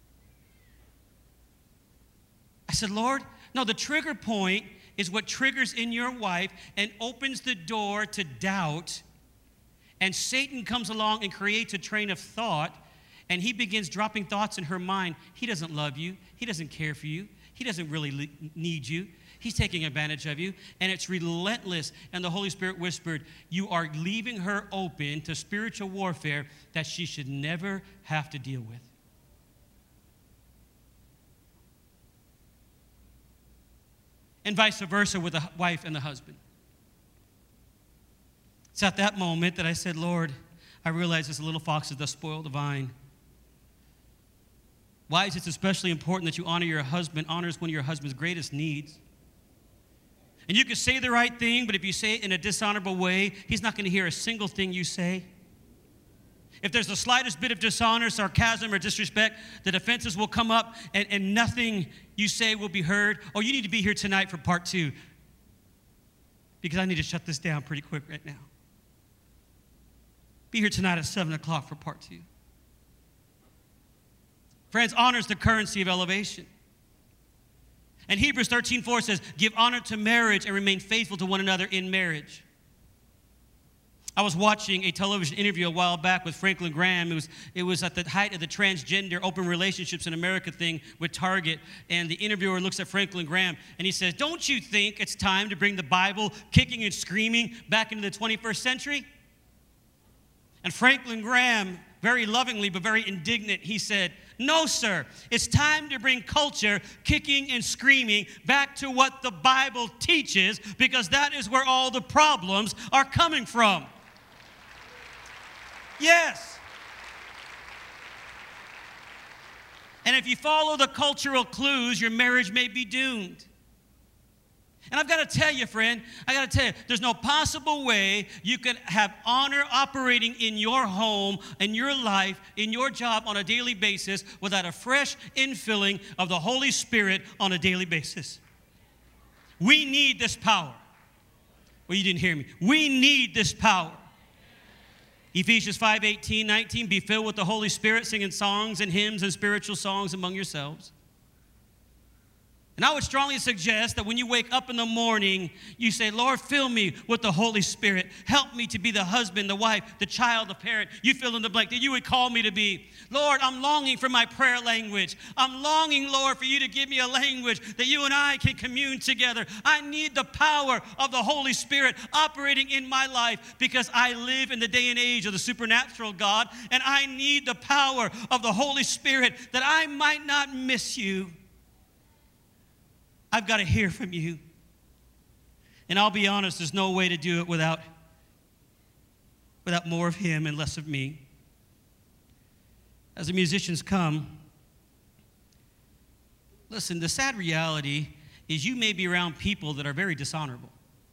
I said, Lord, no, the trigger point is what triggers in your wife and opens the door to doubt. And Satan comes along and creates a train of thought, and he begins dropping thoughts in her mind. He doesn't love you. He doesn't care for you. He doesn't really need you. He's taking advantage of you, and it's relentless. And the Holy Spirit whispered, you are leaving her open to spiritual warfare that she should never have to deal with. And vice versa with the wife and the husband. It's at that moment that I said, Lord, I realize this little fox does spoil the vine. Why is it especially important that you honor your husband? Honor is one of your husband's greatest needs. And you can say the right thing, but if you say it in a dishonorable way, he's not going to hear a single thing you say. If there's the slightest bit of dishonor, sarcasm, or disrespect, the defenses will come up and, and nothing you say will be heard. Oh, you need to be here tonight for part two because I need to shut this down pretty quick right now. Be here tonight at seven o'clock for part two. Friends, honor is the currency of elevation. And Hebrews thirteen four says, give honor to marriage and remain faithful to one another in marriage. I was watching a television interview a while back with Franklin Graham. It was, it was at the height of the transgender open relationships in America thing with Target. And the interviewer looks at Franklin Graham and he says, don't you think it's time to bring the Bible kicking and screaming back into the twenty-first century? And Franklin Graham, very lovingly but very indignant, he said, "No, sir, it's time to bring culture kicking and screaming back to what the Bible teaches, because that is where all the problems are coming from." Yes. And if you follow the cultural clues, your marriage may be doomed. And I've got to tell you, friend, I got to tell you, there's no possible way you could have honor operating in your home, in your life, in your job on a daily basis without a fresh infilling of the Holy Spirit on a daily basis. We need this power. Well, you didn't hear me. We need this power. Ephesians five, eighteen, nineteen, be filled with the Holy Spirit, singing songs and hymns and spiritual songs among yourselves. And I would strongly suggest that when you wake up in the morning, you say, "Lord, fill me with the Holy Spirit. Help me to be the husband, the wife, the child, the parent." You fill in the blank that you would call me to be. Lord, I'm longing for my prayer language. I'm longing, Lord, for you to give me a language that you and I can commune together. I need the power of the Holy Spirit operating in my life, because I live in the day and age of the supernatural God, and I need the power of the Holy Spirit that I might not miss you. I've got to hear from you. And I'll be honest, there's no way to do it without, without more of him and less of me. As the musicians come, listen, the sad reality is you may be around people that are very dishonorable.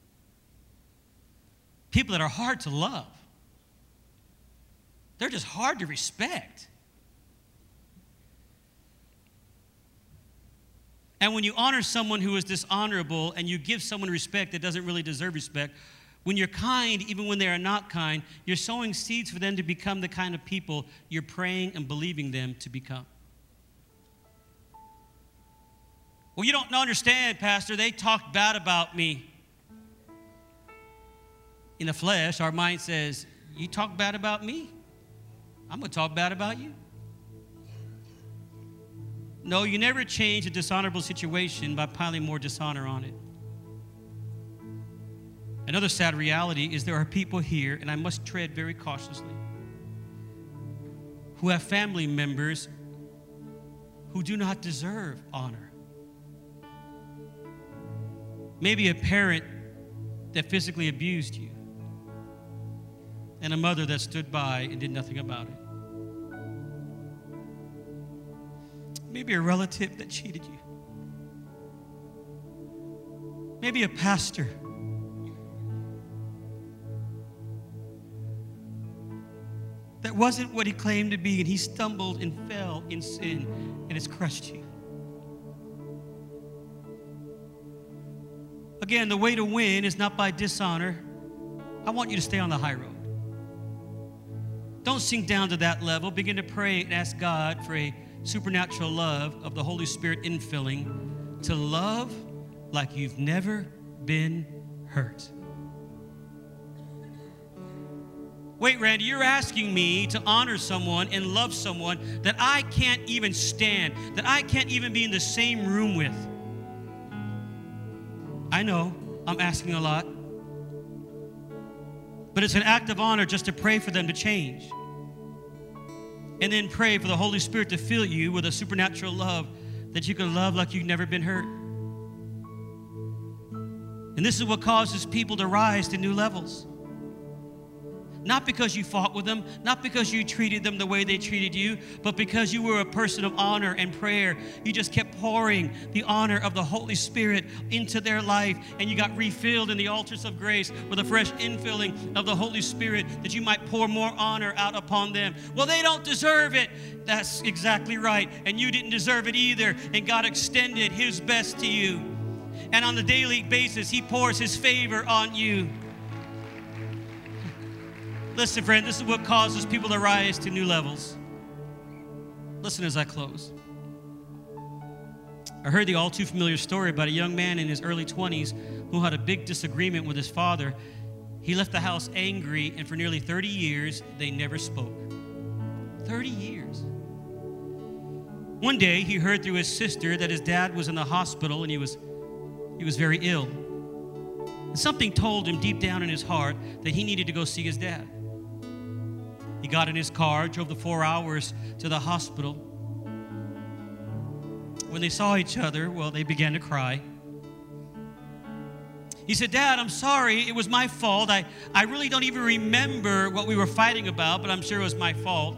People that are hard to love. They're just hard to respect. And when you honor someone who is dishonorable and you give someone respect that doesn't really deserve respect, when you're kind, even when they are not kind, you're sowing seeds for them to become the kind of people you're praying and believing them to become. Well, you don't understand, Pastor. They talked bad about me. In the flesh, our mind says, "You talk bad about me? I'm going to talk bad about you." No, you never change a dishonorable situation by piling more dishonor on it. Another sad reality is there are people here, and I must tread very cautiously, who have family members who do not deserve honor. Maybe a parent that physically abused you, and a mother that stood by and did nothing about it. Maybe a relative that cheated you. Maybe a pastor that wasn't what he claimed to be, and he stumbled and fell in sin, and it's crushed you. Again, the way to win is not by dishonor. I want you to stay on the high road. Don't sink down to that level. Begin to pray and ask God for a supernatural love of the Holy Spirit infilling, to love like you've never been hurt. Wait, Randy, you're asking me to honor someone and love someone that I can't even stand, that I can't even be in the same room with. I know I'm asking a lot, but it's an act of honor just to pray for them to change. And then pray for the Holy Spirit to fill you with a supernatural love that you can love like you've never been hurt. And this is what causes people to rise to new levels. Not because you fought with them, not because you treated them the way they treated you, but because you were a person of honor and prayer. You just kept pouring the honor of the Holy Spirit into their life, and you got refilled in the altars of grace with a fresh infilling of the Holy Spirit that you might pour more honor out upon them. Well, they don't deserve it. That's exactly right. And you didn't deserve it either, and God extended his best to you. And on a daily basis, he pours his favor on you. Listen, friend, this is what causes people to rise to new levels. Listen as I close. I heard the all too familiar story about a young man in his early twenties who had a big disagreement with his father. He left the house angry, and for nearly thirty years, they never spoke. thirty years. One day, he heard through his sister that his dad was in the hospital, and he was, he was very ill. And something told him deep down in his heart that he needed to go see his dad. He got in his car, drove the four hours to the hospital. When they saw each other, well, they began to cry. He said, Dad, I'm sorry. It was my fault. I, I really don't even remember what we were fighting about, but I'm sure it was my fault.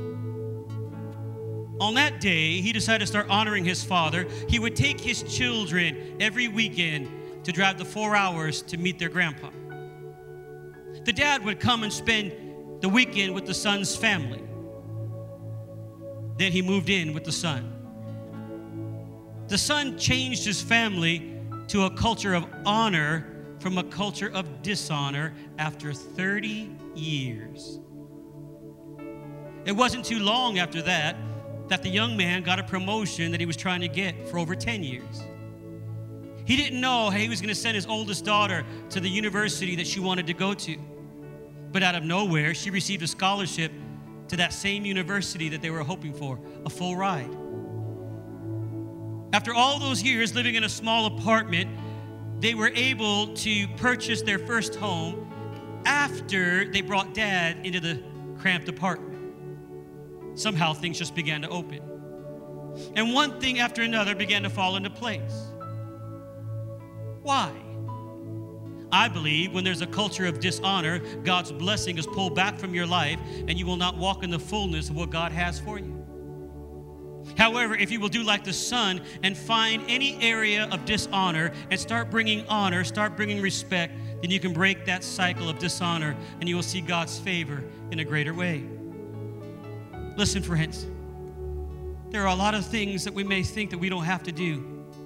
On that day, he decided to start honoring his father. He would take his children every weekend to drive the four hours to meet their grandpa. The dad would come and spend the weekend with the son's family. Then he moved in with the son. The son changed his family to a culture of honor from a culture of dishonor after thirty years. It wasn't too long after that that the young man got a promotion that he was trying to get for over ten years. He didn't know how he was going to send his oldest daughter to the university that she wanted to go to. But out of nowhere, she received a scholarship to that same university that they were hoping for, a full ride. After all those years living in a small apartment, they were able to purchase their first home after they brought Dad into the cramped apartment. Somehow things just began to open. And one thing after another began to fall into place. Why? I believe when there's a culture of dishonor, God's blessing is pulled back from your life and you will not walk in the fullness of what God has for you. However, if you will do like the son and find any area of dishonor and start bringing honor, start bringing respect, then you can break that cycle of dishonor and you will see God's favor in a greater way. Listen, friends, there are a lot of things that we may think that we don't have to do.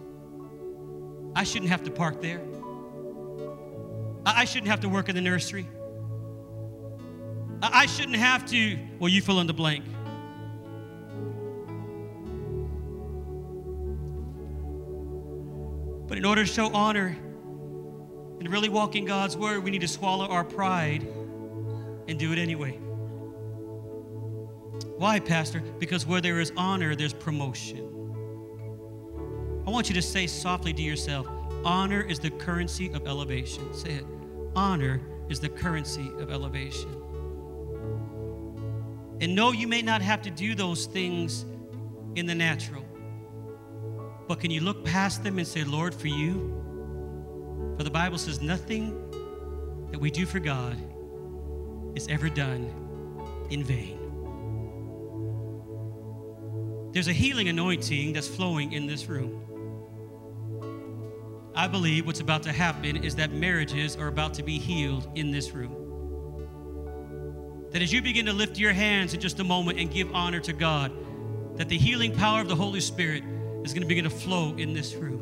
I shouldn't have to park there. I shouldn't have to work in the nursery. I shouldn't have to, well, you fill in the blank. But in order to show honor and really walk in God's word, we need to swallow our pride and do it anyway. Why, Pastor? Because where there is honor, there's promotion. I want you to say softly to yourself, honor is the currency of elevation. Say it. Honor is the currency of elevation. And no, you may not have to do those things in the natural. But can you look past them and say, Lord, for you? For the Bible says nothing that we do for God is ever done in vain. There's a healing anointing that's flowing in this room. I believe what's about to happen is that marriages are about to be healed in this room. That as you begin to lift your hands in just a moment and give honor to God, that the healing power of the Holy Spirit is going to begin to flow in this room.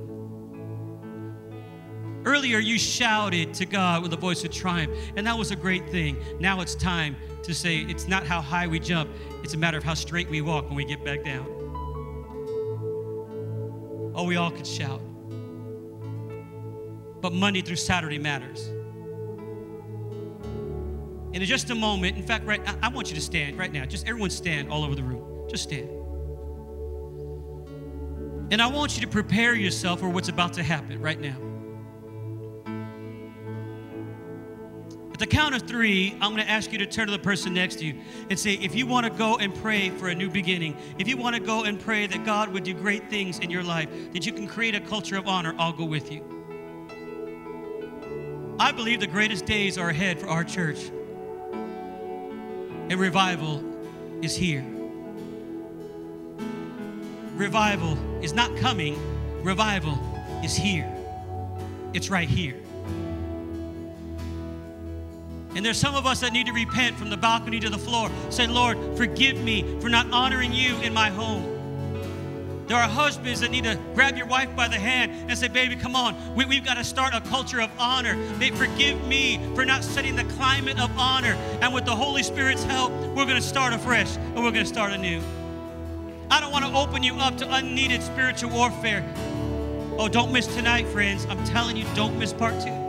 Earlier, you shouted to God with a voice of triumph, and that was a great thing. Now it's time to say it's not how high we jump, it's a matter of how straight we walk when we get back down. Oh, we all could shout. But Monday through Saturday matters. And in just a moment, in fact, right, I, I want you to stand right now. Just everyone stand all over the room. Just stand. And I want you to prepare yourself for what's about to happen right now. At the count of three, I'm going to ask you to turn to the person next to you and say, if you want to go and pray for a new beginning, if you want to go and pray that God would do great things in your life, that you can create a culture of honor, I'll go with you. I believe the greatest days are ahead for our church. And revival is here. Revival is not coming. Revival is here. It's right here. And there's some of us that need to repent from the balcony to the floor. Say, Lord, forgive me for not honoring you in my home. There are husbands that need to grab your wife by the hand and say, baby, come on. We, we've got to start a culture of honor. They forgive me for not setting the climate of honor. And with the Holy Spirit's help, we're going to start afresh and we're going to start anew. I don't want to open you up to unneeded spiritual warfare. Oh, don't miss tonight, friends. I'm telling you, don't miss part two.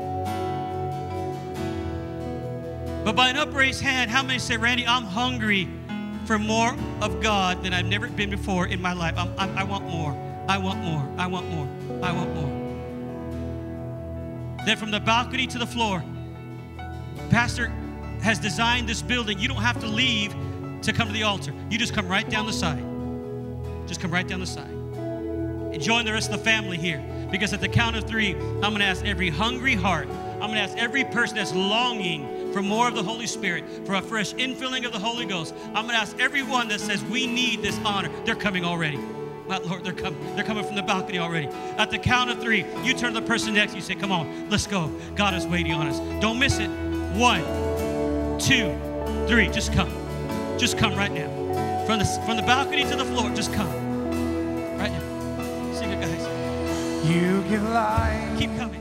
But by an upraised hand, how many say, Randy, I'm hungry for more of God than I've never been before in my life. I'm, I'm, I want more. I want more. I want more. I want more. Then from the balcony to the floor, Pastor, has designed this building, you don't have to leave to come to the altar. You just come right down the side. Just come right down the side. And join the rest of the family here. Because at the count of three, I'm going to ask every hungry heart, I'm going to ask every person that's longing for more of the Holy Spirit, for a fresh infilling of the Holy Ghost. I'm going to ask everyone that says we need this honor. They're coming already. My Lord, they're coming. They're coming from the balcony already. At the count of three, you turn to the person next to you, say, come on, let's go. God is waiting on us. Don't miss it. One, two, three. Just come. Just come right now. From the, from the balcony to the floor, just come. Right now. Sing it, guys. You give life. Keep coming.